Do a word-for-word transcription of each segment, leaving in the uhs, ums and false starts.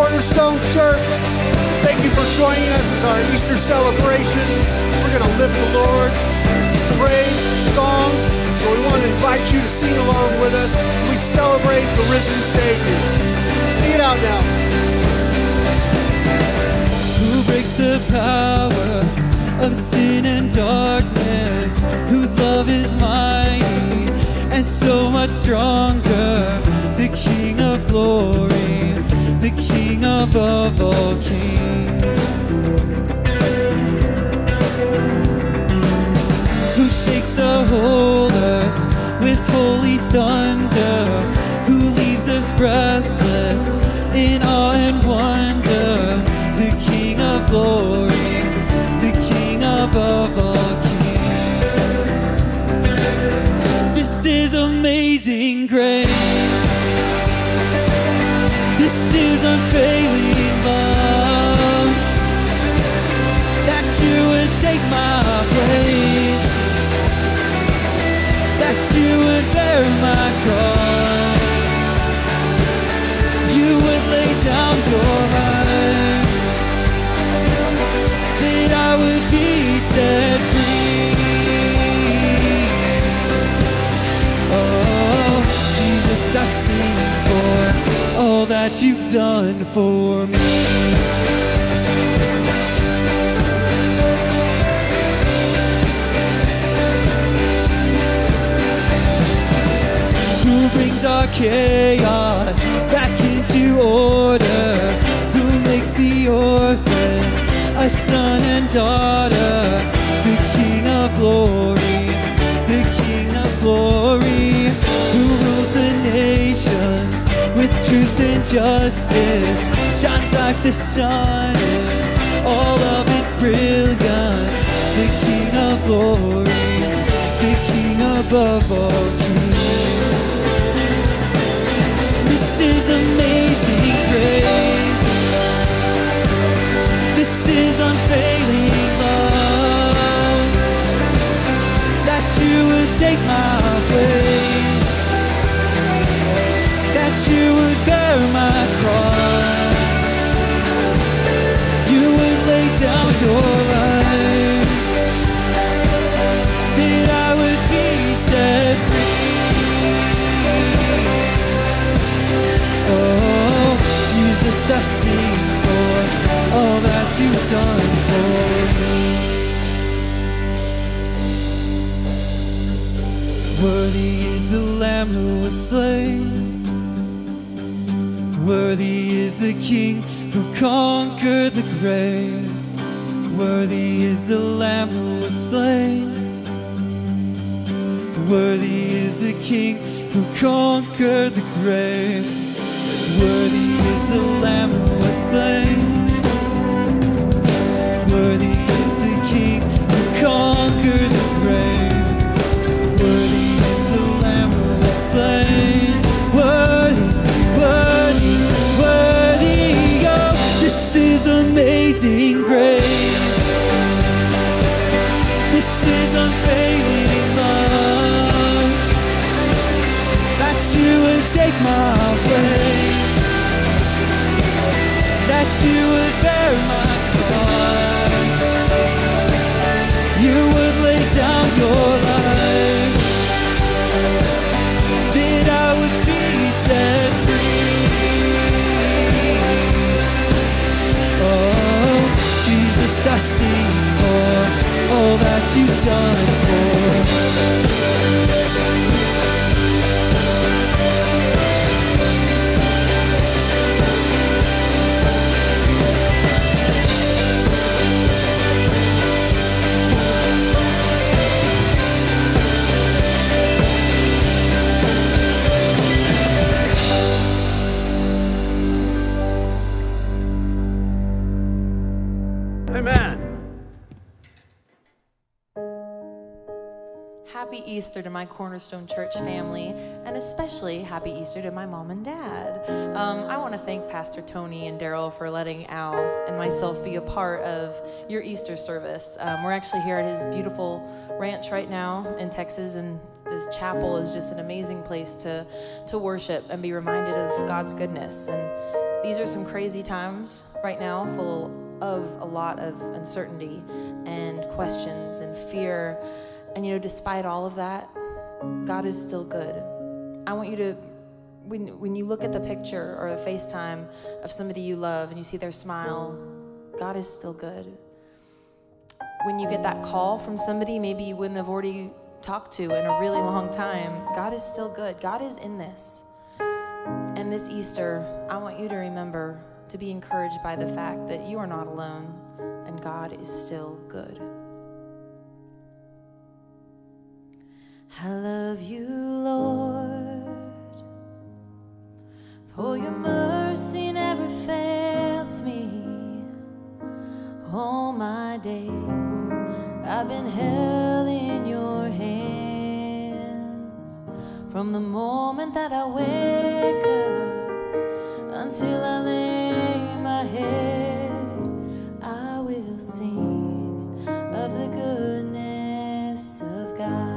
Cornerstone Church, thank you for joining us as our Easter celebration. We're going to lift the Lord, praise, song. So we want to invite you to sing along with us as we celebrate the risen Savior. Sing it out now. Who breaks the power of sin and darkness, whose love is mighty and so much stronger, the King of glory, the King above all kings, who shakes the whole earth with holy thunder, who leaves us breathless in awe and wonder, the King of glory, the King above all kings. This is amazing grace. This is unfailing love, that you would take my place, that you would bear my cross, you would lay down your life, that I would be set free. Oh, Jesus, I sing for all that you've done for me. Who brings our chaos back into order, who makes the orphan a son and daughter, the King of glory, the King of glory, who rules the nations with truth and justice, shines like the sun in all of its brilliance, the King of glory, the King above all kings. This is amazing grace. This is unfailing love, that you would take my place, that you would bear my cross, you would lay down your life, that I would be set free. Oh, Jesus, I sing for all that you've done for me. Worthy is the Lamb who was slain, worthy is the King who conquered the grave, worthy is the Lamb who was slain, worthy is the King who conquered the grave, worthy is the Lamb who was slain, worthy is the King who conquered the grave, worthy is the Lamb who was slain, worthy, worthy, worthy, oh, this is amazing grace, this is unfailing love, that you would take my place, that you would bear my cross, you would lay down your life, that I would be set free. Oh, Jesus, I sing for all that you've done for me. Happy Easter to my Cornerstone Church family, and especially happy Easter to my mom and dad. Um, I want to thank Pastor Tony and Daryl for letting Al and myself be a part of your Easter service. Um, we're actually here at his beautiful ranch right now in Texas, and this chapel is just an amazing place to, to worship and be reminded of God's goodness. And These are some crazy times right now, full of a lot of uncertainty and questions and fear. And you know, despite all of that, God is still good. I want you to, when, when you look at the picture or the FaceTime of somebody you love and you see their smile, God is still good. When you get that call from somebody maybe you wouldn't have already talked to in a really long time, God is still good. God is in this. And this Easter, I want you to remember to be encouraged by the fact that you are not alone and God is still good. I love you, Lord, for your mercy never fails me. All my days I've been held in your hands, from the moment that I wake up until I lay my head. I will sing of the goodness of God.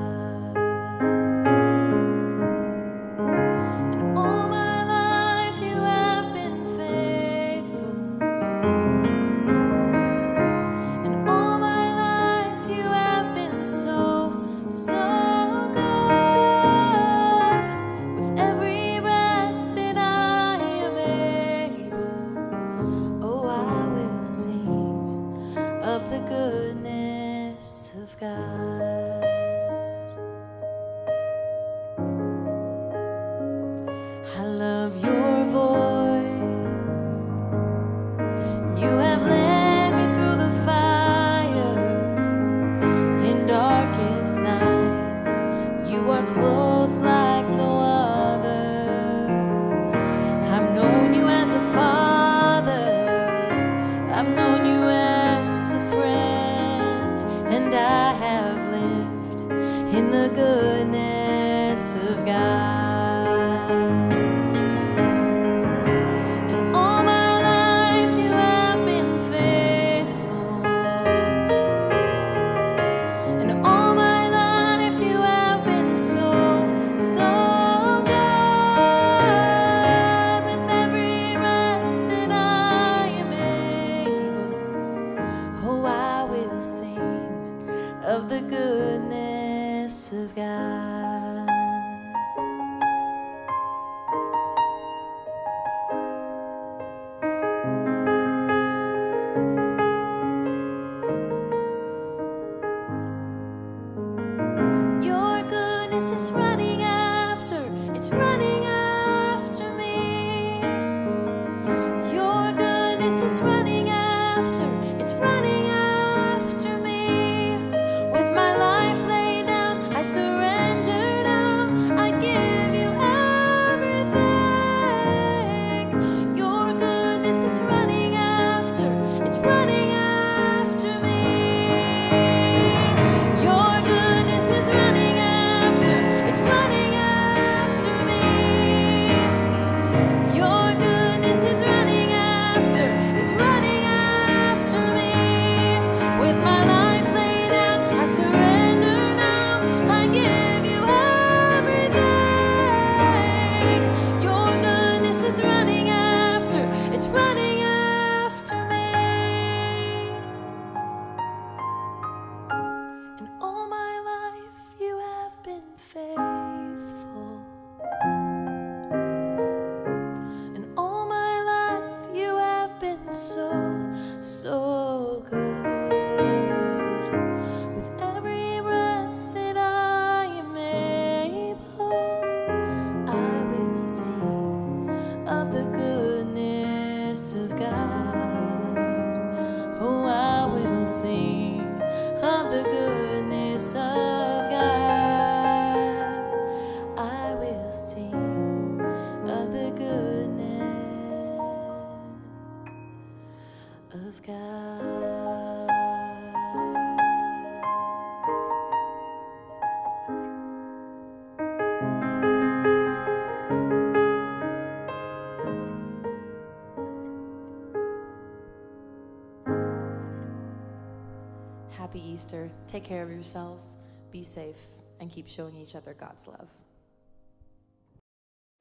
Happy Easter. Take care of yourselves. Be safe and keep showing each other God's love.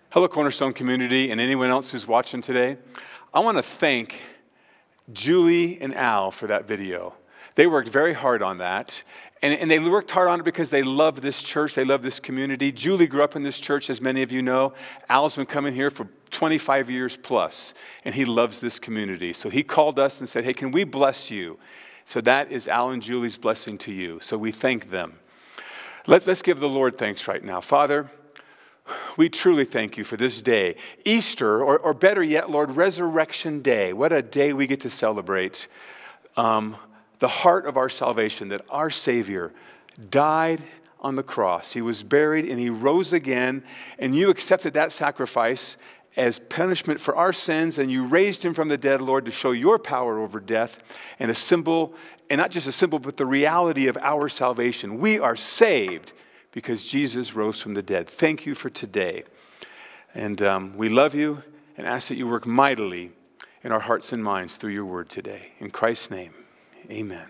Hello, Cornerstone community, and anyone else who's watching today. I want to thank Julie and Al for that video. They worked very hard on that, and, and they worked hard on it because they love this church, they love this community. Julie grew up in this church, as many of you know. Al's been coming here for twenty-five years plus, and he loves this community. So he called us and said, hey, can we bless you? So that is Al and Julie's blessing to you. So we thank them. Let's, let's give the Lord thanks right now. Father, we truly thank you for this day, Easter, or, or better yet, Lord, Resurrection Day. What a day we get to celebrate um, the heart of our salvation, that our Savior died on the cross. He was buried and he rose again, and you accepted that sacrifice as punishment for our sins, and you raised him from the dead, Lord, to show your power over death and a symbol, and not just a symbol, but the reality of our salvation. We are saved because Jesus rose from the dead. Thank you for today. And um, we love you and ask that you work mightily in our hearts and minds through your word today. In Christ's name, amen.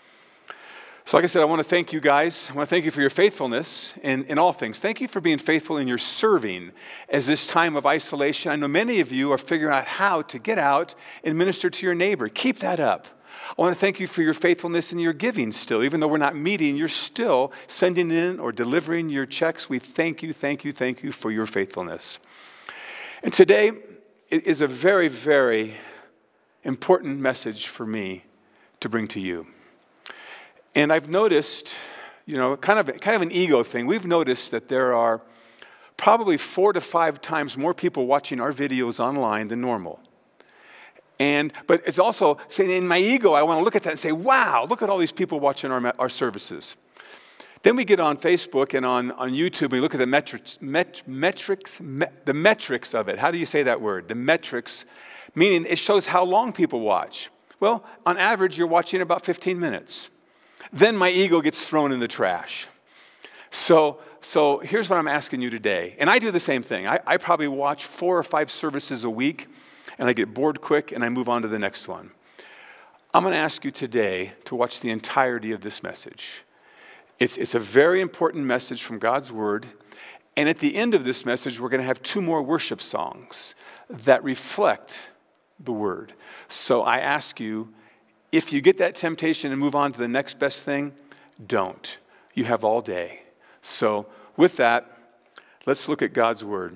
So like I said, I want to thank you guys. I want to thank you for your faithfulness in, in all things. Thank you for being faithful in your serving as this time of isolation. I know many of you are figuring out how to get out and minister to your neighbor. Keep that up. I want to thank you for your faithfulness in your giving still. Even though we're not meeting, you're still sending in or delivering your checks. We thank you, thank you, thank you for your faithfulness. And today is a very, very important message for me to bring to you. And I've noticed, you know, kind of, kind of an ego thing. We've noticed that there are probably four to five times more people watching our videos online than normal. And, but it's also saying in my ego, I want to look at that and say, wow, look at all these people watching our, our services. Then we get on Facebook and on, on YouTube, and we look at the metrics, met, metrics, met, the metrics of it. How do you say that word? The metrics, meaning it shows how long people watch. Well, on average, you're watching about fifteen minutes. Then my ego gets thrown in the trash. So, so here's what I'm asking you today. And I do the same thing. I, I probably watch four or five services a week, and I get bored quick, and I move on to the next one. I'm going to ask you today to watch the entirety of this message. It's, it's a very important message from God's Word. And at the end of this message, we're going to have two more worship songs that reflect the Word. So I ask you, if you get that temptation and move on to the next best thing, don't. You have all day. So with that, let's look at God's Word.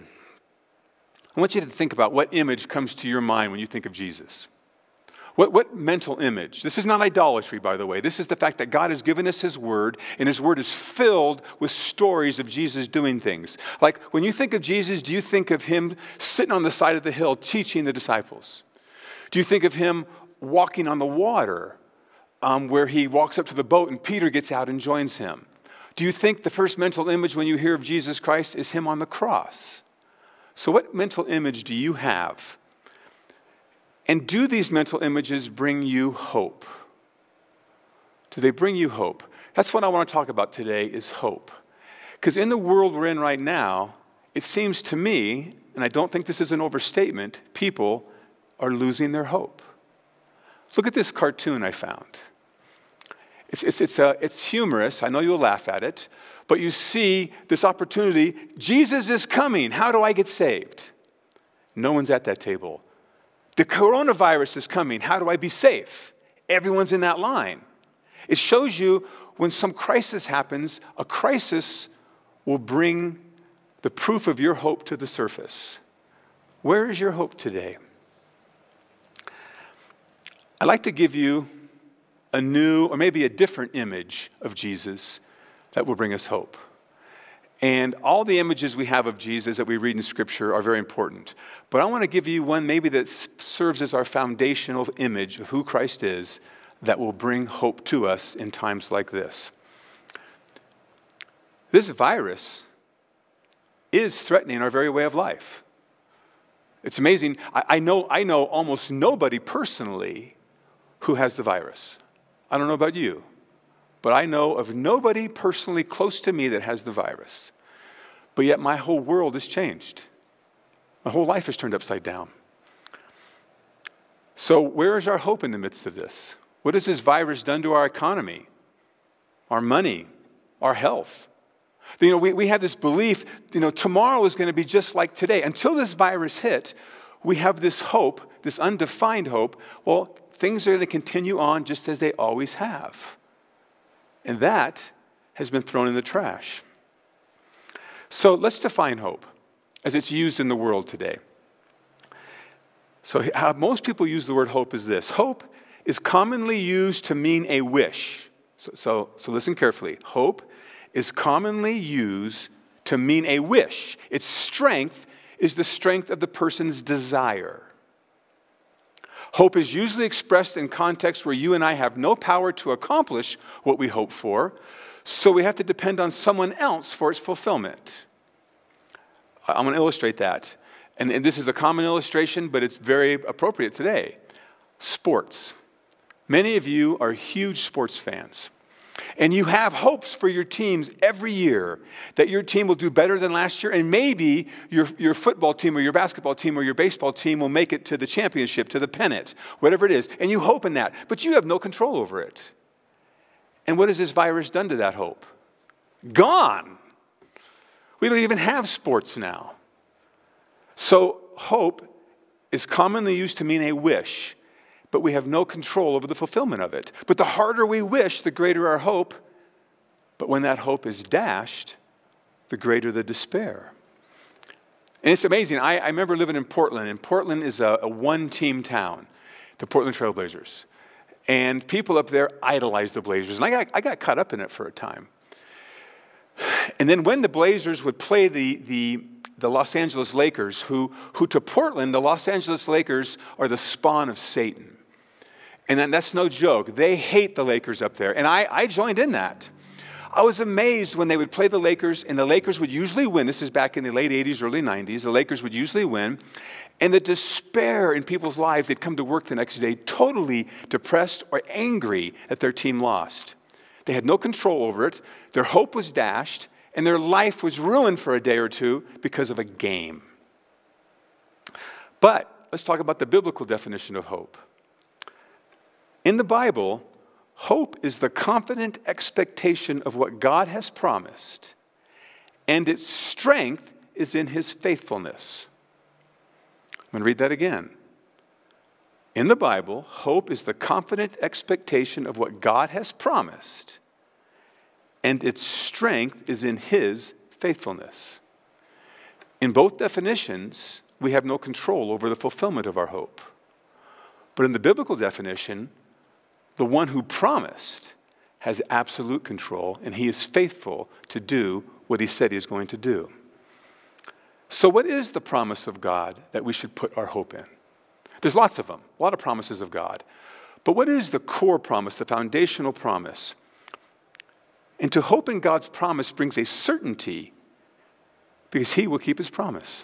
I want you to think about what image comes to your mind when you think of Jesus. What, what mental image? This is not idolatry, by the way. This is the fact that God has given us His Word, and His Word is filled with stories of Jesus doing things. Like, when you think of Jesus, do you think of Him sitting on the side of the hill teaching the disciples? Do you think of Him walking on the water, um, where He walks up to the boat and Peter gets out and joins Him? Do you think the first mental image when you hear of Jesus Christ is Him on the cross? So what mental image do you have? And do these mental images bring you hope? Do they bring you hope? That's what I want to talk about today, is hope. Because in the world we're in right now, it seems to me, and I don't think this is an overstatement, people are losing their hope. Look at this cartoon I found. It's, it's, it's, a, it's humorous. I know you'll laugh at it. But you see this opportunity. Jesus is coming. How do I get saved? No one's at that table. The coronavirus is coming. How do I be safe? Everyone's in that line. It shows you when some crisis happens, a crisis will bring the proof of your hope to the surface. Where is your hope today? I'd like to give you a new or maybe a different image of Jesus that will bring us hope. And all the images we have of Jesus that we read in Scripture are very important. But I want to give you one maybe that serves as our foundational image of who Christ is that will bring hope to us in times like this. This virus is threatening our very way of life. It's amazing. I, I know, I know almost nobody personally who has the virus. I don't know about you, but I know of nobody personally close to me that has the virus. But yet my whole world has changed. My whole life is turned upside down. So where is our hope in the midst of this? What has this virus done to our economy, our money, our health? You know, we, we had this belief, you know, tomorrow is going to be just like today. Until this virus hit, we have this hope, this undefined hope. Well, things are going to continue on just as they always have. And that has been thrown in the trash. So let's define hope as it's used in the world today. So how most people use the word hope is this. Hope is commonly used to mean a wish. So, so, so listen carefully. Hope is commonly used to mean a wish. Its strength is the strength of the person's desire. Hope is usually expressed in contexts where you and I have no power to accomplish what we hope for, so we have to depend on someone else for its fulfillment. I'm going to illustrate that. And, and this is a common illustration, but it's very appropriate today. Sports. Many of you are huge sports fans. And you have hopes for your teams every year that your team will do better than last year, and maybe your, your football team or your basketball team or your baseball team will make it to the championship, to the pennant, whatever it is. And you hope in that, but you have no control over it. And what has this virus done to that hope? Gone. We don't even have sports now. So hope is commonly used to mean a wish, but we have no control over the fulfillment of it. But the harder we wish, the greater our hope. But when that hope is dashed, the greater the despair. And it's amazing. I, I remember living in Portland, and Portland is a, a one-team town, the Portland Trail Blazers. And people up there idolize the Blazers. And I got, I got caught up in it for a time. And then when the Blazers would play the, the, the Los Angeles Lakers, who, who to Portland, the Los Angeles Lakers are the spawn of Satan. And then that's no joke. They hate the Lakers up there. And I, I joined in that. I was amazed when they would play the Lakers, and the Lakers would usually win. This is back in the late eighties, early nineties. The Lakers would usually win. And the despair in people's lives, they'd come to work the next day totally depressed or angry that their team lost. They had no control over it. Their hope was dashed, and their life was ruined for a day or two because of a game. But let's talk about the biblical definition of hope. In the Bible, hope is the confident expectation of what God has promised, and its strength is in his faithfulness. I'm going to read that again. In the Bible, hope is the confident expectation of what God has promised, and its strength is in his faithfulness. In both definitions, we have no control over the fulfillment of our hope. But in the biblical definition, the one who promised has absolute control, and he is faithful to do what he said he is going to do. So what is the promise of God that we should put our hope in? There's lots of them, a lot of promises of God. But what is the core promise, the foundational promise? And to hope in God's promise brings a certainty because he will keep his promise.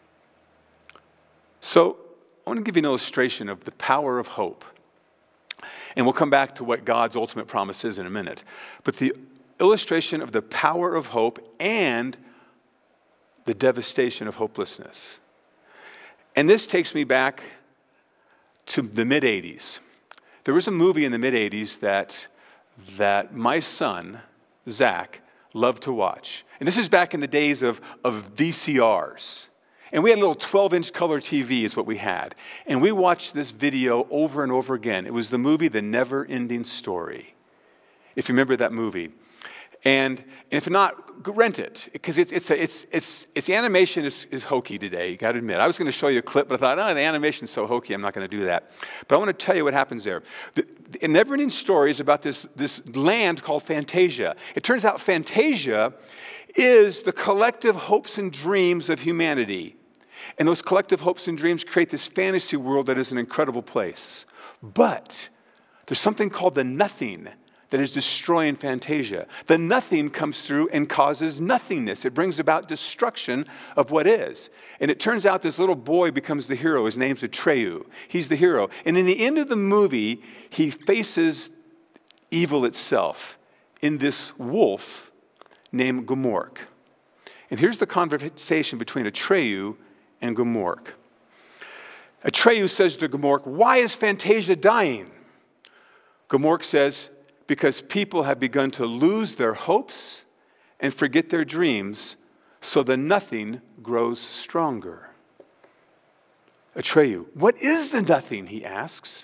So I want to give you an illustration of the power of hope. And we'll come back to what God's ultimate promise is in a minute. But the illustration of the power of hope and the devastation of hopelessness. And this takes me back to the mid-eighties. There was a movie in the mid-eighties that, that my son, Zach, loved to watch. And this is back in the days of, of V C Rs. And we had a little twelve-inch color T V is what we had. And we watched this video over and over again. It was the movie The Never-Ending Story, if you remember that movie. And, and if not, rent it, because it's, it's, a, it's, it's, its animation is, is hokey today, you got to admit. I was going to show you a clip, but I thought, oh, the animation's so hokey, I'm not going to do that. But I want to tell you what happens there. The, the Never-Ending Story is about this, this land called Fantasia. It turns out Fantasia is the collective hopes and dreams of humanity. And those collective hopes and dreams create this fantasy world that is an incredible place. But there's something called the nothing that is destroying Fantasia. The nothing comes through and causes nothingness. It brings about destruction of what is. And it turns out this little boy becomes the hero. His name's Atreyu. He's the hero. And in the end of the movie, he faces evil itself in this wolf named Gmork. And here's the conversation between Atreyu and Gmork. Atreyu says to Gmork, "Why is Fantasia dying?" Gmork says, "Because people have begun to lose their hopes and forget their dreams, so the nothing grows stronger. Atreyu, what is the nothing, he asks.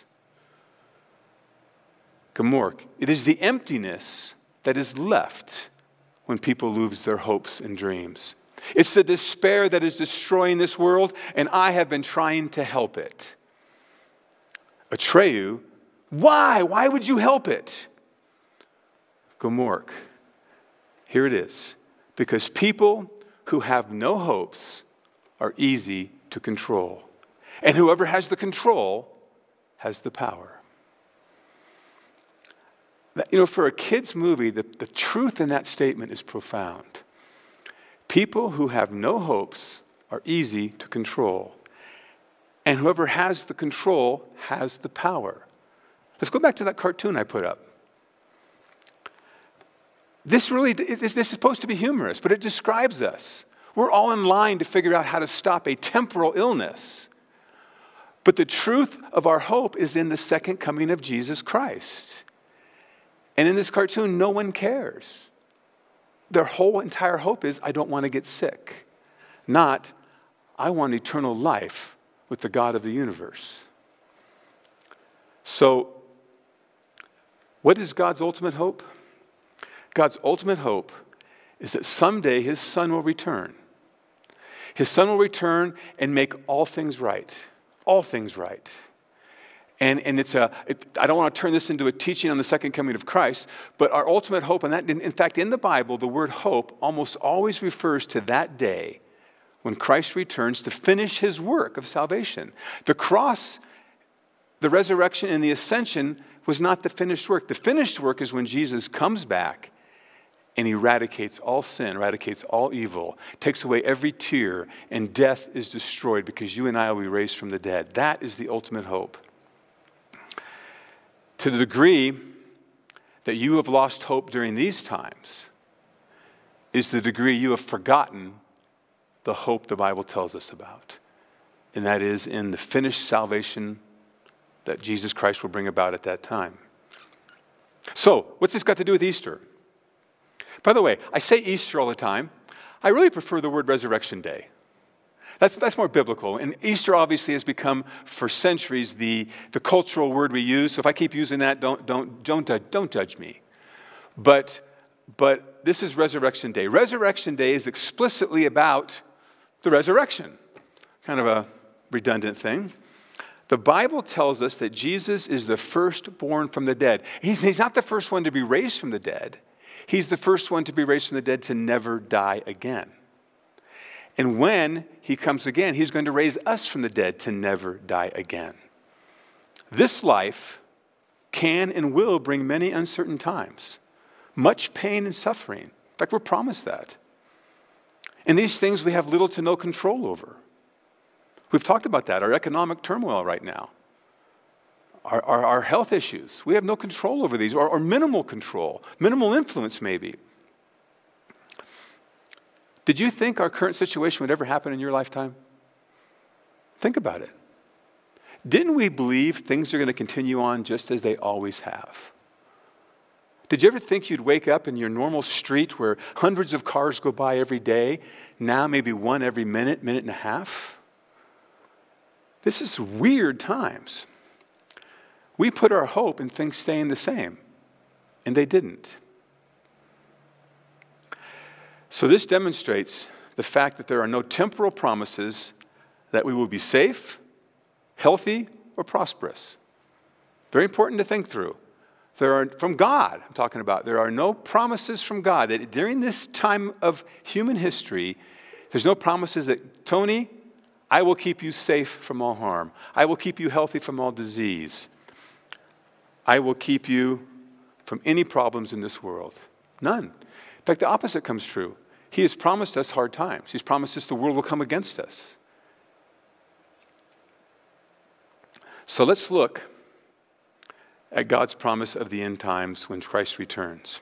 Gmork, it is the emptiness that is left when people lose their hopes and dreams. It's the despair that is destroying this world, and I have been trying to help it. Atreyu, why? Why would you help it? Gmork, here it is. Because people who have no hopes are easy to control. And whoever has the control has the power. You know, for a kid's movie, the, the truth in that statement is profound. People who have no hopes are easy to control. And whoever has the control has the power. Let's go back to that cartoon I put up. This really, this is supposed to be humorous, but it describes us. We're all in line to figure out how to stop a temporal illness. But the truth of our hope is in the second coming of Jesus Christ. And in this cartoon, no one cares. Their whole entire hope is, I don't want to get sick. Not, I want eternal life with the God of the universe. So, what is God's ultimate hope? God's ultimate hope is that someday his son will return. His son will return and make all things right. All things right. And, and it's a, it, I don't want to turn this into a teaching on the second coming of Christ, but our ultimate hope, and that, in, in fact, in the Bible, the word hope almost always refers to that day when Christ returns to finish his work of salvation. The cross, the resurrection, and the ascension was not the finished work. The finished work is when Jesus comes back and eradicates all sin, eradicates all evil, takes away every tear, and death is destroyed because you and I will be raised from the dead. That is the ultimate hope. To the degree that you have lost hope during these times is the degree you have forgotten the hope the Bible tells us about. And that is in the finished salvation that Jesus Christ will bring about at that time. So, what's this got to do with Easter? By the way, I say Easter all the time. I really prefer the word Resurrection Day. That's, that's more biblical. And Easter obviously has become, for centuries, the, the cultural word we use. So if I keep using that, don't, don't, don't, don't judge me. But, but this is Resurrection Day. Resurrection Day is explicitly about the resurrection. Kind of a redundant thing. The Bible tells us that Jesus is the firstborn from the dead. He's, he's not the first one to be raised from the dead. He's the first one to be raised from the dead to never die again. And when he comes again, he's going to raise us from the dead to never die again. This life can and will bring many uncertain times, much pain and suffering. In fact, we're promised that. And these things we have little to no control over. We've talked about that, our economic turmoil right now, our, our, our health issues. We have no control over these, or, or minimal control, minimal influence maybe. Did you think our current situation would ever happen in your lifetime? Think about it. Didn't we believe things are going to continue on just as they always have? Did you ever think you'd wake up in your normal street where hundreds of cars go by every day, now maybe one every minute, minute and a half? This is weird times. We put our hope in things staying the same, and they didn't. So this demonstrates the fact that there are no temporal promises that we will be safe, healthy, or prosperous. Very important to think through. There are, from God, I'm talking about, there are no promises from God that during this time of human history, there's no promises that, Tony, I will keep you safe from all harm. I will keep you healthy from all disease. I will keep you from any problems in this world. None. In fact, the opposite comes true. He has promised us hard times. He's promised us the world will come against us. So let's look at God's promise of the end times when Christ returns.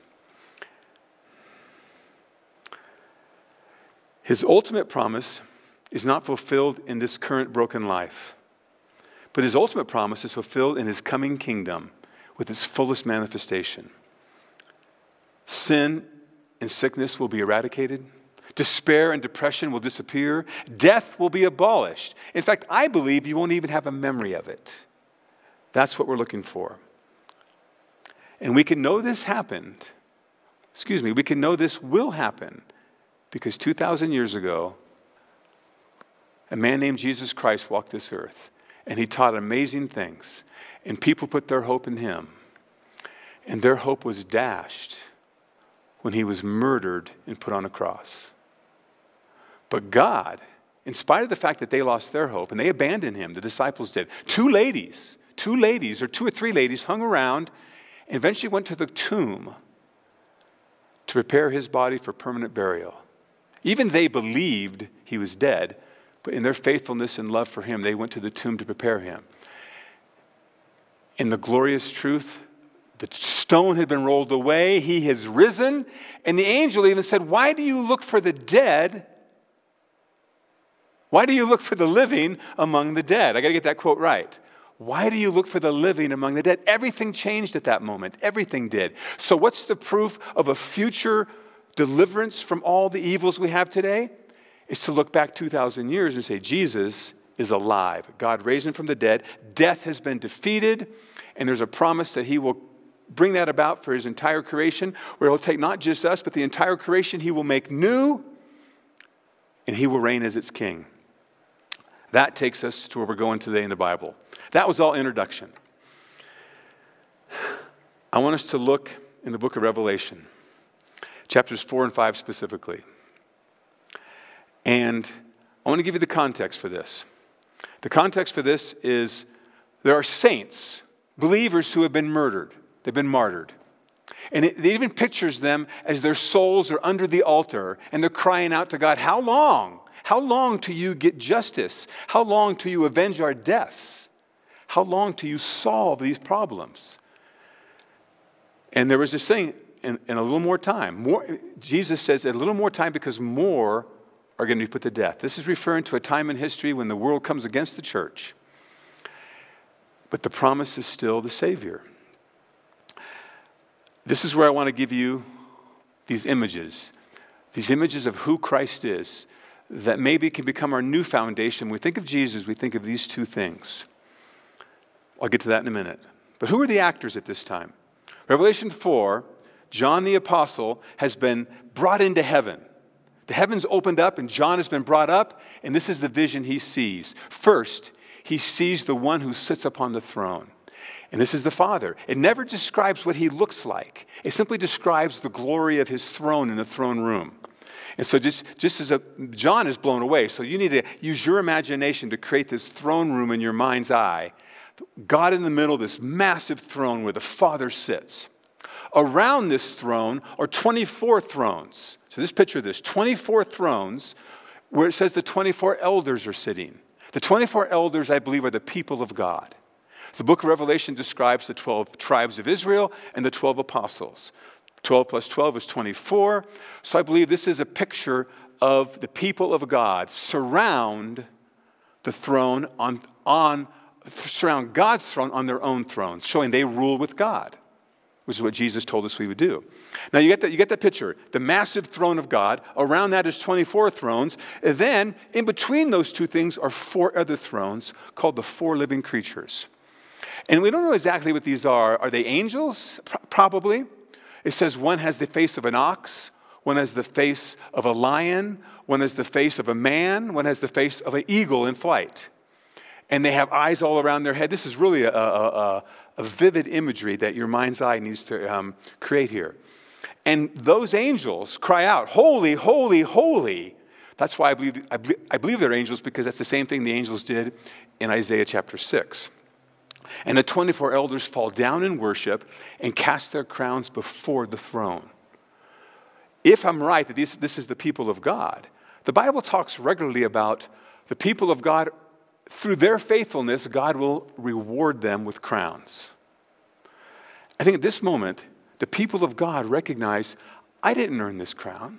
His ultimate promise is not fulfilled in this current broken life, but his ultimate promise is fulfilled in his coming kingdom with its fullest manifestation. Sin and sickness will be eradicated. Despair and depression will disappear. Death will be abolished. In fact, I believe you won't even have a memory of it. That's what we're looking for. And we can know this happened. Excuse me, we can know this will happen because two thousand years ago, a man named Jesus Christ walked this earth, and he taught amazing things, and people put their hope in him. And their hope was dashed when he was murdered and put on a cross. But God, in spite of the fact that they lost their hope, and they abandoned him, the disciples did, two ladies, two ladies, or two or three ladies hung around and eventually went to the tomb to prepare his body for permanent burial. Even they believed he was dead, but in their faithfulness and love for him, they went to the tomb to prepare him. In the glorious truth, the stone had been rolled away, he has risen, and the angel even said, why do you look for the dead? Why do you look for the living among the dead? I got to get that quote right. Why do you look for the living among the dead? Everything changed at that moment. Everything did. So what's the proof of a future deliverance from all the evils we have today? It's to look back two thousand years and say, Jesus is alive. God raised him from the dead. Death has been defeated. And there's a promise that he will bring that about for his entire creation, where he'll take not just us, but the entire creation he will make new, and he will reign as its king. That takes us to where we're going today in the Bible. That was all introduction. I want us to look in the book of Revelation, chapters four and five specifically. And I want to give you the context for this. The context for this is there are saints, believers who have been murdered. They've been martyred. And it, it even pictures them as their souls are under the altar and they're crying out to God, how long? How long till you get justice? How long till you avenge our deaths? How long till you solve these problems? And there was this thing, in, in a little more time. More, Jesus says a little more time because more are going to be put to death. This is referring to a time in history when the world comes against the church. But the promise is still the Savior. This is where I want to give you these images. These images of who Christ is that maybe can become our new foundation. When we think of Jesus, we think of these two things. I'll get to that in a minute. But who are the actors at this time? Revelation four, John the Apostle has been brought into heaven. The heavens opened up and John has been brought up, and this is the vision he sees. First, he sees the one who sits upon the throne. And this is the Father. It never describes what he looks like. It simply describes the glory of his throne in the throne room. And so just, just as a, John is blown away, so you need to use your imagination to create this throne room in your mind's eye. God in the middle of this massive throne where the Father sits. Around this throne are twenty-four thrones. So just picture this, twenty-four thrones where it says the twenty-four elders are sitting. The twenty-four elders, I believe, are the people of God. The book of Revelation describes the twelve tribes of Israel and the twelve apostles. twelve plus twelve is twenty-four. So I believe this is a picture of the people of God surround the throne on, on surround God's throne on their own thrones, showing they rule with God, which is what Jesus told us we would do. Now you get that, you get that picture, the massive throne of God. Around that is twenty-four thrones. And then in between those two things are four other thrones called the four living creatures. And we don't know exactly what these are. Are they angels? Probably. It says one has the face of an ox, one has the face of a lion, one has the face of a man, one has the face of an eagle in flight. And they have eyes all around their head. This is really a, a, a, a vivid imagery that your mind's eye needs to um, create here. And those angels cry out, holy, holy, holy. That's why I believe, I believe, I believe they're angels, because that's the same thing the angels did in Isaiah chapter six. And the twenty-four elders fall down in worship and cast their crowns before the throne. If I'm right that this, this is the people of God, the Bible talks regularly about the people of God. Through their faithfulness, God will reward them with crowns. I think at this moment, the people of God recognize, I didn't earn this crown.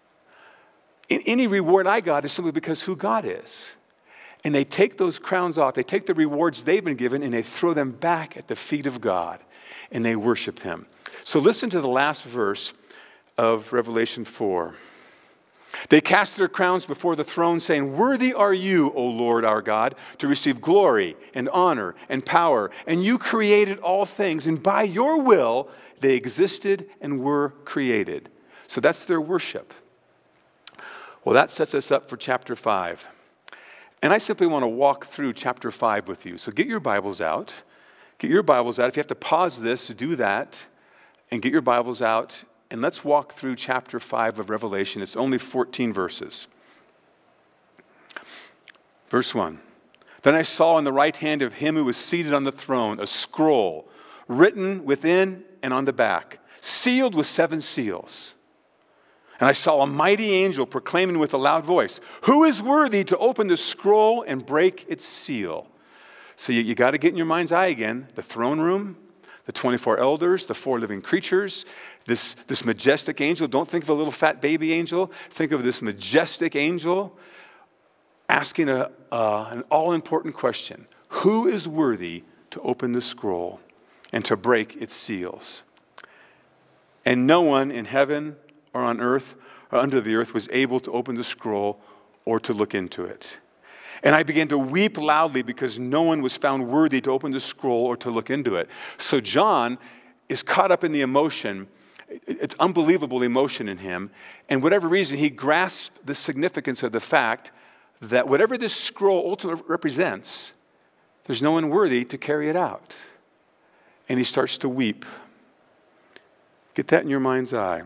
Any reward I got is simply because who God is. And they take those crowns off, they take the rewards they've been given, and they throw them back at the feet of God, and they worship him. So listen to the last verse of Revelation four. They cast their crowns before the throne, saying, "Worthy are you, O Lord our God, to receive glory and honor and power. And you created all things, and by your will they existed and were created." So that's their worship. Well, that sets us up for chapter five. And I simply want to walk through chapter five with you. So get your Bibles out. Get your Bibles out. If you have to pause this, do that. And get your Bibles out. And let's walk through chapter five of Revelation. It's only fourteen verses. Verse one. Then I saw in the right hand of him who was seated on the throne a scroll written within and on the back, sealed with seven seals. And I saw a mighty angel proclaiming with a loud voice, "Who is worthy to open the scroll and break its seal?" So you, you got to get in your mind's eye again, the throne room, the twenty-four elders, the four living creatures, this, this majestic angel. Don't think of a little fat baby angel. Think of this majestic angel asking a, uh, an all-important question. Who is worthy to open the scroll and to break its seals? And no one in heaven or on earth or under the earth was able to open the scroll or to look into it. And I began to weep loudly because no one was found worthy to open the scroll or to look into it. So John is caught up in the emotion. It's unbelievable emotion in him. And whatever reason, he grasps the significance of the fact that whatever this scroll ultimately represents, there's no one worthy to carry it out. And he starts to weep. Get that in your mind's eye.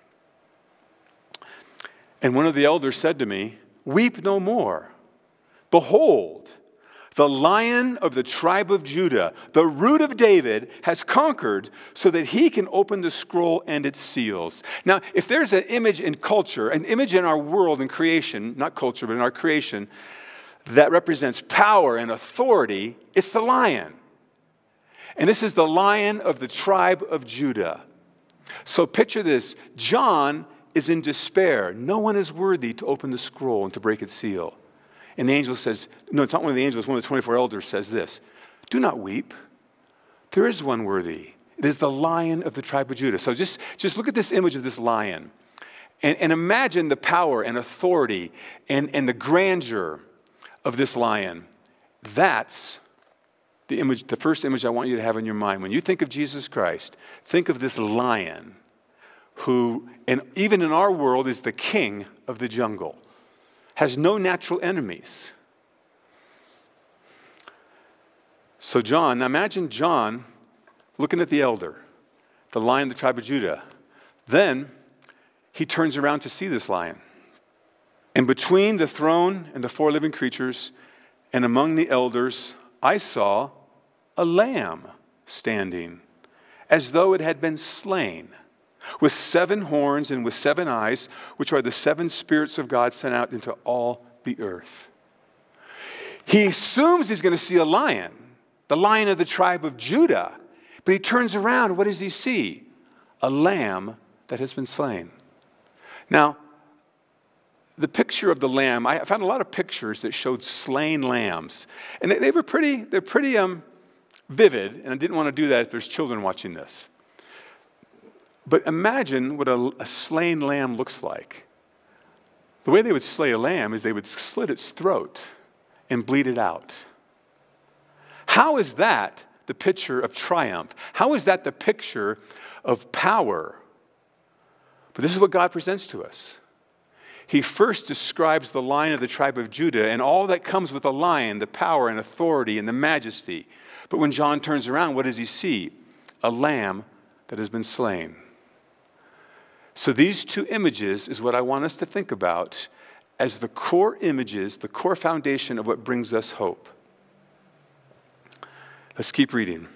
And one of the elders said to me, "Weep no more. Behold, the Lion of the tribe of Judah, the Root of David, has conquered so that he can open the scroll and its seals." Now, if there's an image in culture, an image in our world and creation, not culture, but in our creation, that represents power and authority, it's the lion. And this is the Lion of the tribe of Judah. So picture this. John is in despair. No one is worthy to open the scroll and to break its seal. And the angel says, no, it's not one of the angels, one of the twenty-four elders says this, "Do not weep. There is one worthy. It is the Lion of the tribe of Judah." So just, just look at this image of this lion. And, and imagine the power and authority and, and the grandeur of this lion. That's the image, the first image I want you to have in your mind. When you think of Jesus Christ, think of this lion who, and even in our world, is the king of the jungle. Has no natural enemies. So John, now imagine John looking at the elder, the Lion of the tribe of Judah. Then he turns around to see this lion. And between the throne and the four living creatures and among the elders, I saw a lamb standing as though it had been slain, with seven horns and with seven eyes, which are the seven spirits of God sent out into all the earth. He assumes he's going to see a lion, the Lion of the tribe of Judah. But he turns around, what does he see? A lamb that has been slain. Now, the picture of the lamb, I found a lot of pictures that showed slain lambs. And they, they were pretty, they're pretty um, vivid, and I didn't want to do that if there's children watching this. But imagine what a, a slain lamb looks like. The way they would slay a lamb is they would slit its throat and bleed it out. How is that the picture of triumph? How is that the picture of power? But this is what God presents to us. He first describes the Lion of the tribe of Judah and all that comes with a lion, the power and authority and the majesty. But when John turns around, what does he see? A lamb that has been slain. So these two images is what I want us to think about as the core images, the core foundation of what brings us hope. Let's keep reading.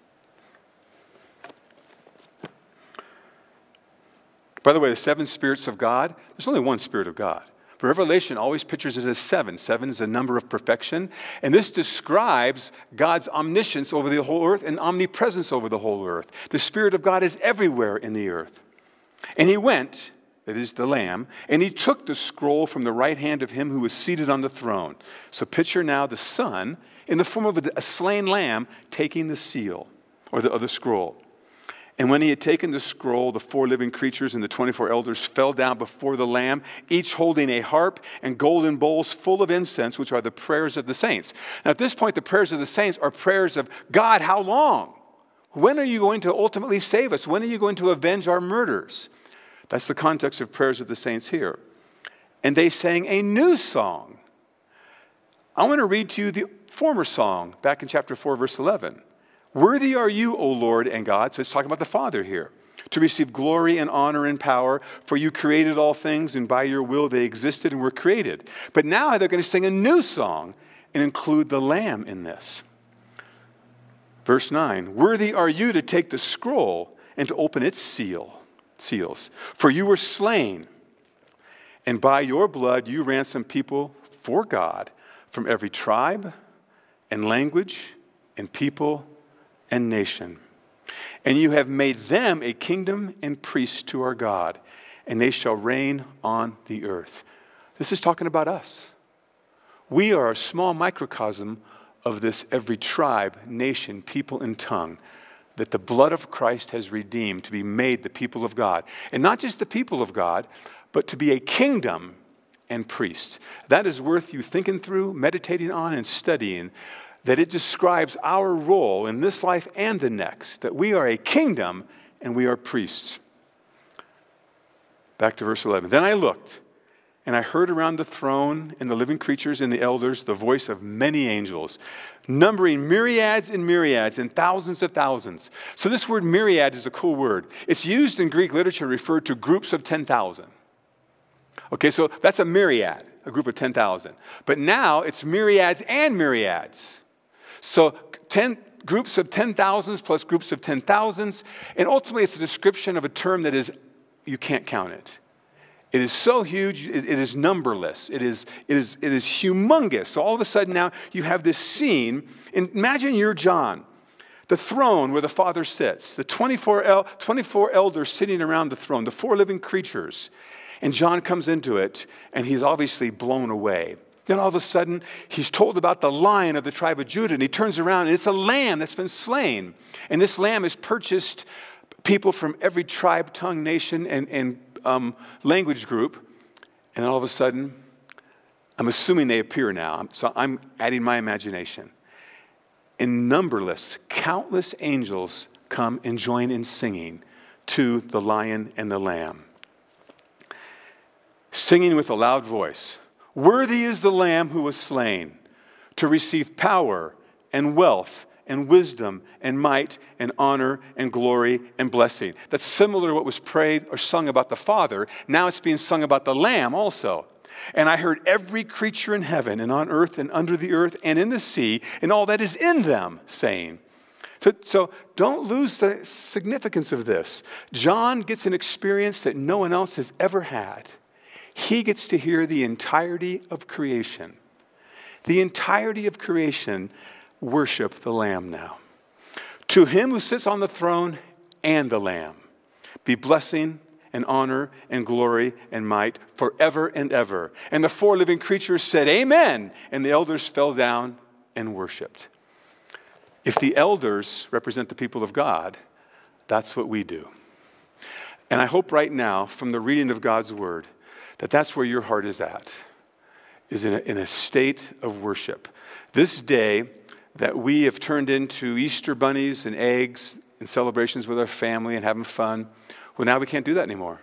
By the way, the seven spirits of God, there's only one Spirit of God. But Revelation always pictures it as seven. Seven is a number of perfection. And this describes God's omniscience over the whole earth and omnipresence over the whole earth. The Spirit of God is everywhere in the earth. And he went, that is the Lamb, and he took the scroll from the right hand of him who was seated on the throne. So picture now the Son in the form of a slain lamb taking the seal or the, or the scroll. And when he had taken the scroll, the four living creatures and the twenty-four elders fell down before the Lamb, each holding a harp and golden bowls full of incense, which are the prayers of the saints. Now at this point, the prayers of the saints are prayers of, God, how long? When are you going to ultimately save us? When are you going to avenge our murders? That's the context of prayers of the saints here. And they sang a new song. I want to read to you the former song back in chapter four, verse eleven. Worthy are you, O Lord and God, so it's talking about the Father here, to receive glory and honor and power, for you created all things, and by your will they existed and were created. But now they're going to sing a new song and include the Lamb in this. Verse nine, worthy are you to take the scroll and to open its seal, seals, for you were slain, and by your blood you ransomed people for God from every tribe and language and people and nation. And you have made them a kingdom and priests to our God, and they shall reign on the earth. This is talking about us. We are a small microcosm of this every tribe, nation, people, and tongue that the blood of Christ has redeemed to be made the people of God. And not just the people of God, but to be a kingdom and priests. That is worth you thinking through, meditating on, and studying, that it describes our role in this life and the next, that we are a kingdom and we are priests. Back to verse eleven. Then I looked, and I heard around the throne and the living creatures and the elders the voice of many angels, numbering myriads and myriads and thousands of thousands. So this word myriad is a cool word. It's used in Greek literature to refer to groups of ten thousand. Okay, so that's a myriad, a group of ten thousand. But now it's myriads and myriads. So ten groups of ten thousands plus groups of ten thousands. And ultimately it's a description of a term that is, you can't count it. It is so huge, it, it is numberless. It is, it, is, it is humongous. So all of a sudden now you have this scene. And imagine you're John, the throne where the Father sits, the twenty-four, el- twenty-four elders sitting around the throne, the four living creatures. And John comes into it, and he's obviously blown away. Then all of a sudden, he's told about the Lion of the tribe of Judah, and he turns around, and it's a lamb that's been slain. And this lamb has purchased people from every tribe, tongue, nation, and, and um, language group. And then all of a sudden, I'm assuming they appear now, so I'm adding my imagination. And numberless, countless angels come and join in singing to the Lion and the Lamb. Singing with a loud voice, worthy is the Lamb who was slain to receive power and wealth and wisdom and might and honor and glory and blessing. That's similar to what was prayed or sung about the Father. Now it's being sung about the Lamb also. And I heard every creature in heaven and on earth and under the earth and in the sea and all that is in them saying. So, so don't lose the significance of this. John gets an experience that no one else has ever had. He gets to hear the entirety of creation. The entirety of creation worship the Lamb now. To him who sits on the throne and the Lamb be blessing and honor and glory and might forever and ever. And the four living creatures said, Amen. And the elders fell down and worshiped. If the elders represent the people of God, that's what we do. And I hope right now, from the reading of God's word, that that's where your heart is at, is in a, in a state of worship. This day that we have turned into Easter bunnies and eggs and celebrations with our family and having fun, well, now we can't do that anymore.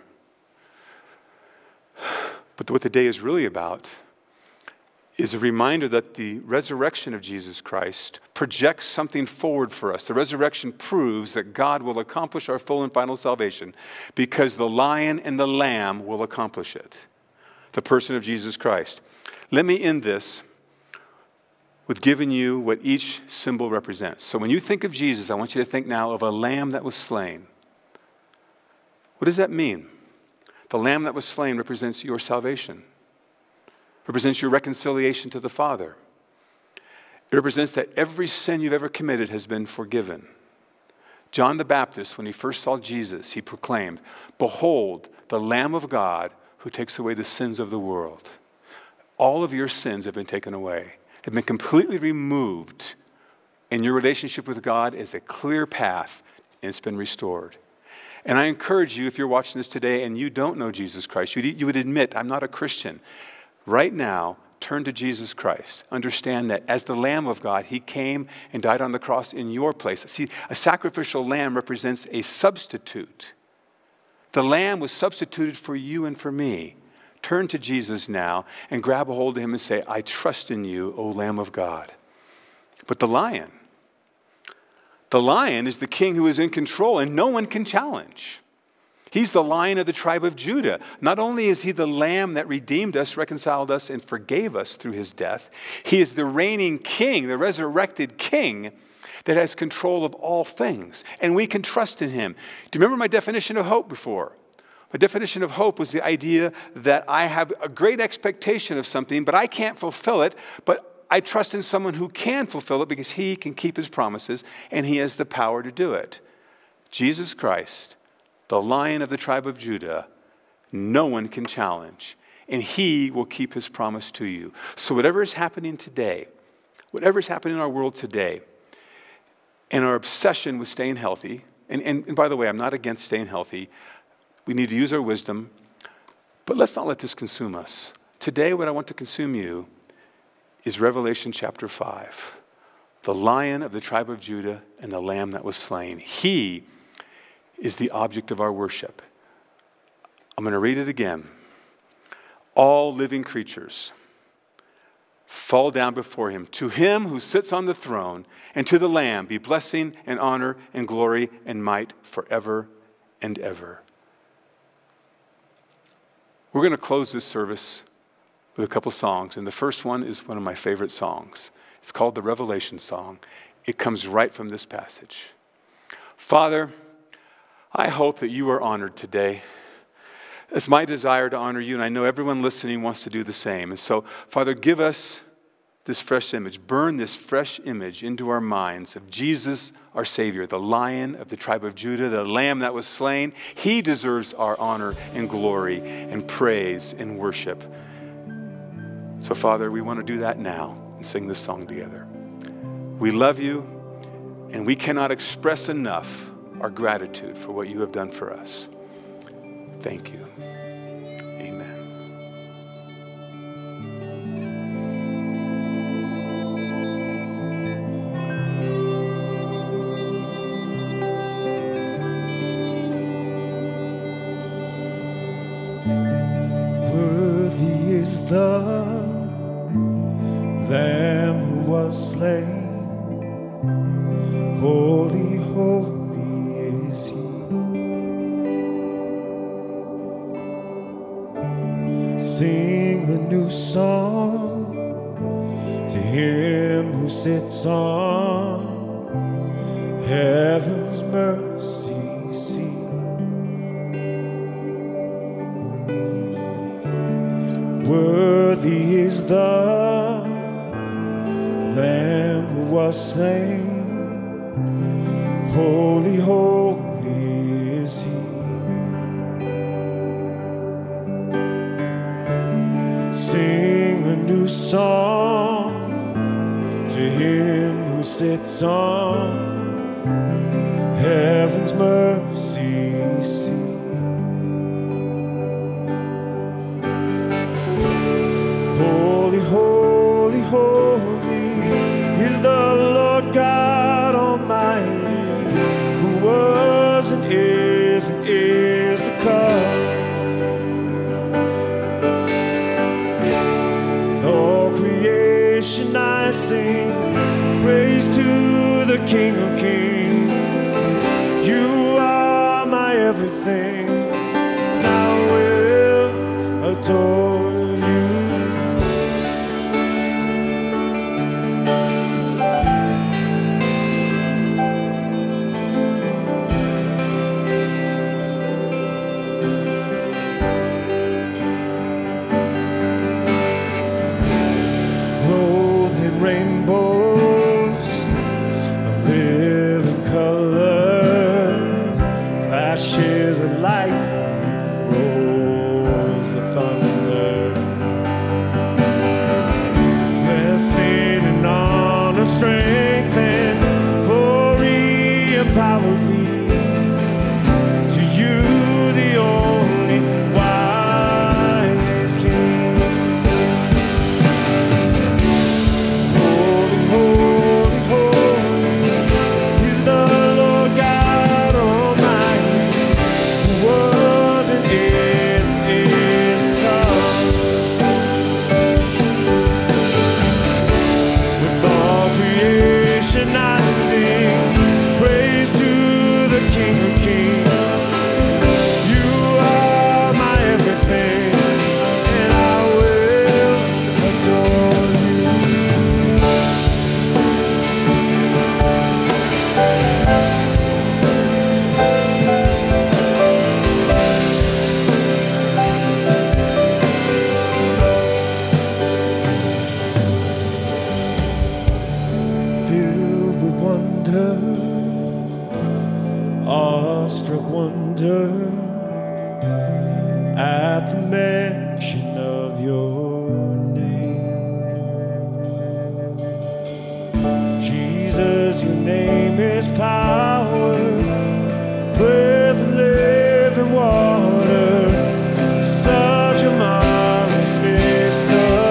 But what the day is really about is a reminder that the resurrection of Jesus Christ projects something forward for us. The resurrection proves that God will accomplish our full and final salvation because the Lion and the Lamb will accomplish it. The person of Jesus Christ. Let me end this with giving you what each symbol represents. So when you think of Jesus, I want you to think now of a lamb that was slain. What does that mean? The lamb that was slain represents your salvation. Represents your reconciliation to the Father. It represents that every sin you've ever committed has been forgiven. John the Baptist, when he first saw Jesus, he proclaimed, Behold, the Lamb of God who takes away the sins of the world. All of your sins have been taken away, have been completely removed, and your relationship with God is a clear path and it's been restored. And I encourage you, if you're watching this today and you don't know Jesus Christ, you, you would admit, I'm not a Christian. Right now, turn to Jesus Christ. Understand that as the Lamb of God, he came and died on the cross in your place. See, a sacrificial lamb represents a substitute. The lamb was substituted for you and for me. Turn to Jesus now and grab a hold of him and say, I trust in you, O Lamb of God. But the lion, the lion is the king who is in control and no one can challenge. He's the Lion of the tribe of Judah. Not only is he the Lamb that redeemed us, reconciled us, and forgave us through his death, he is the reigning king, the resurrected king that has control of all things. And we can trust in him. Do you remember my definition of hope before? My definition of hope was the idea that I have a great expectation of something, but I can't fulfill it, but I trust in someone who can fulfill it because he can keep his promises and he has the power to do it. Jesus Christ, the Lion of the tribe of Judah, no one can challenge, and he will keep his promise to you. So whatever is happening today, whatever is happening in our world today, and our obsession with staying healthy, and, and, and by the way, I'm not against staying healthy. We need to use our wisdom, but let's not let this consume us. Today, what I want to consume you is Revelation chapter five, the Lion of the tribe of Judah and the Lamb that was slain. He is the object of our worship. I'm going to read it again. All living creatures fall down before him. To him who sits on the throne and to the Lamb be blessing and honor and glory and might forever and ever. We're going to close this service with a couple songs, and the first one is one of my favorite songs. It's called the Revelation Song. It comes right from this passage. Father, I hope that you are honored today. It's my desire to honor you, and I know everyone listening wants to do the same. And so, Father, give us this fresh image. Burn this fresh image into our minds of Jesus, our Savior, the Lion of the tribe of Judah, the Lamb that was slain. He deserves our honor and glory and praise and worship. So, Father, we want to do that now and sing this song together. We love you, and we cannot express enough our gratitude for what you have done for us. Thank you. Amen. Worthy is the Lamb who was slain. Holy, holy is he. Sing a new song to him who sits on heaven's mercy seat. Worthy is the Lamb who was slain. Holy, holy is he. Sing a new song to him who sits on heaven's mercy seat. Holy, holy, holy is the Lord God Almighty, who was and is and is to come. I sing praise to the King of Kings. You are my everything, and I will adore you. Rainbows of living color, flashes of lightning, rolls of thunder. Blessing and honor, strength and glory and power be awestruck wonder at the mention of your name. Jesus, your name is power, breath of living water, such a marvelous mystery.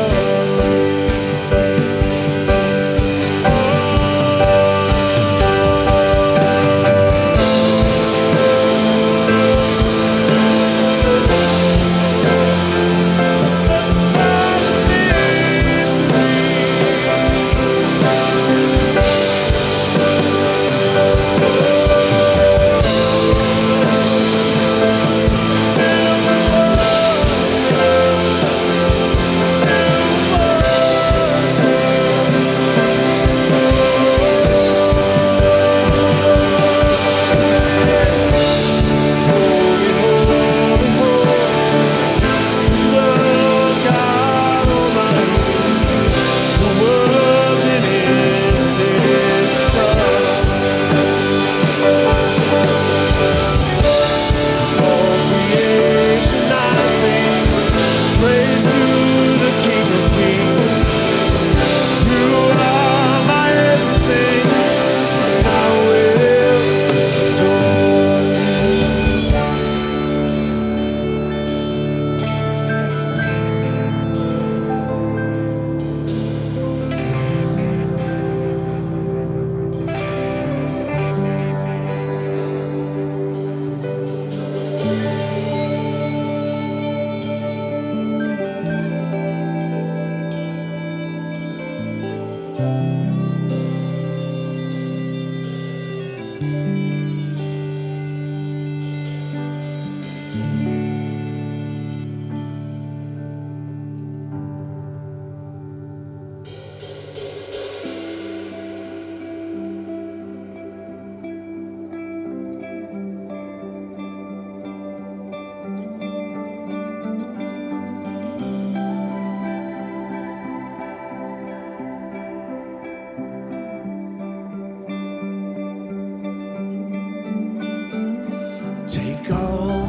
Take all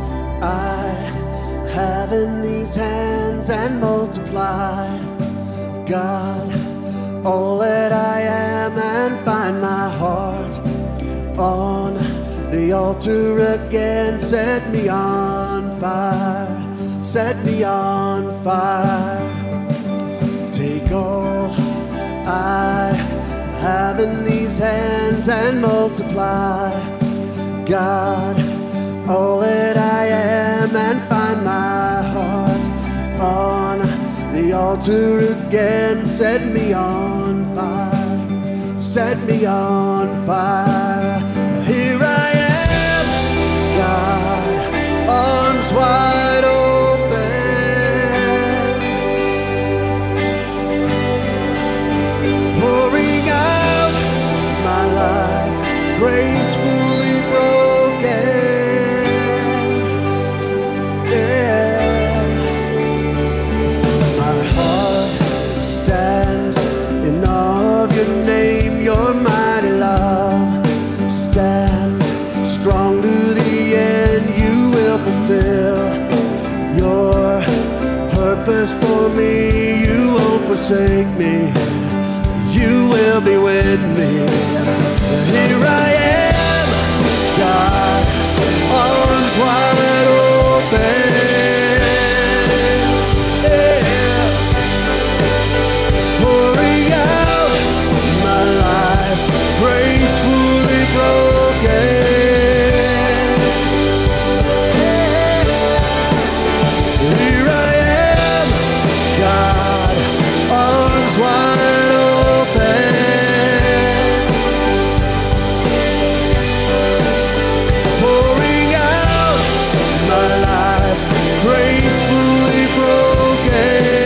I have in these hands and multiply, God, all that I am, and find my heart on the altar again. Set me on fire, set me on fire. Take all I have in these hands and multiply, God, all that I am, and find my heart on the altar again. Set me on fire, set me on fire. Here I am, God, arms wide open, pouring out my life gracefully broken. Your mighty love stands strong to the end. You will fulfill your purpose for me. You won't forsake me. You will be with me. Here I am, God, arms wide open. Gracefully broken. Here I am, God, arms wide open, pouring out my life gracefully broken.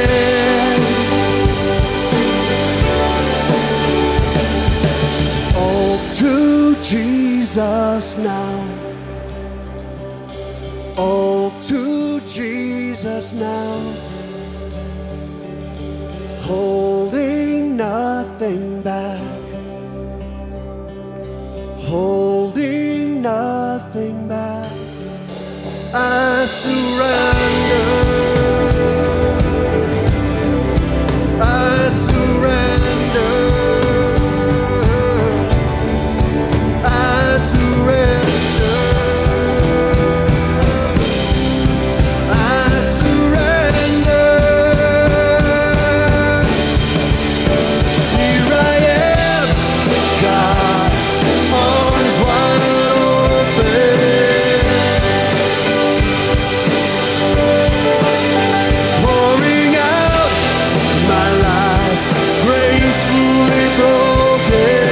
Jesus now, all to Jesus now, holding nothing back, holding nothing back. I surrender. I surrender. I surrender. I surrender. Here I am, God, arms wide open, pouring out my life, gracefully broken.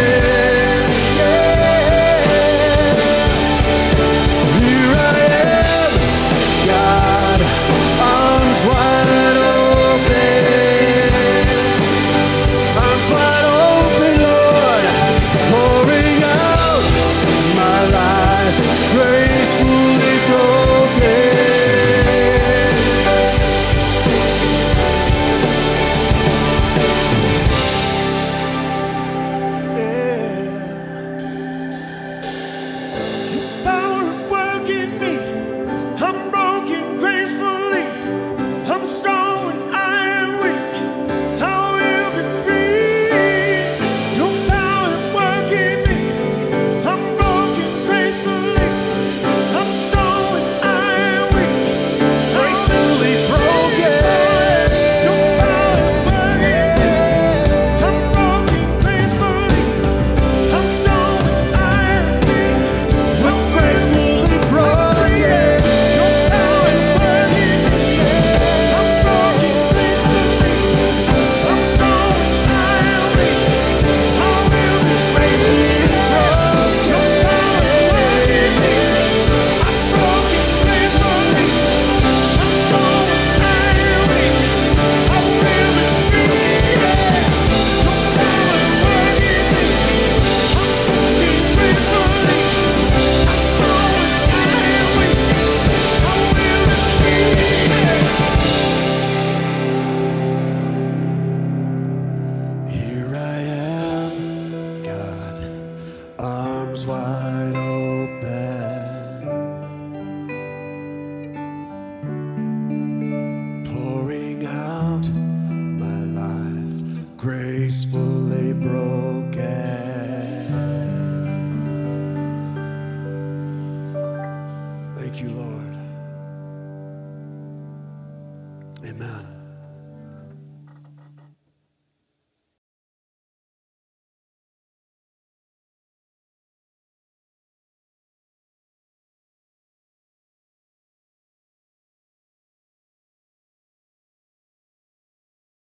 Yeah. Here I am, God, arms wide open, arms wide open, Lord, pouring out my life, gracefully broken. Power at work in me. I'm broken gracefully. I'm strong when I am weak. I will be free. Your power at work in me. I'm broken gracefully. I'm strong when I am weak. Gracefully broken. Your power at work in me. I'm broken gracefully. I'm strong when I am weak. I'm gracefully broken. Your power at work in me. I'm broken gracefully. I'm strong when I am weak. I will be gracefully broken. Your power at work in me. I'm broken gracefully. I'm strong when I am weak. I will be free. Your power at work in me. I'm broken gracefully. I'm strong when I am weak. I will be free. Here I am, God, arms wide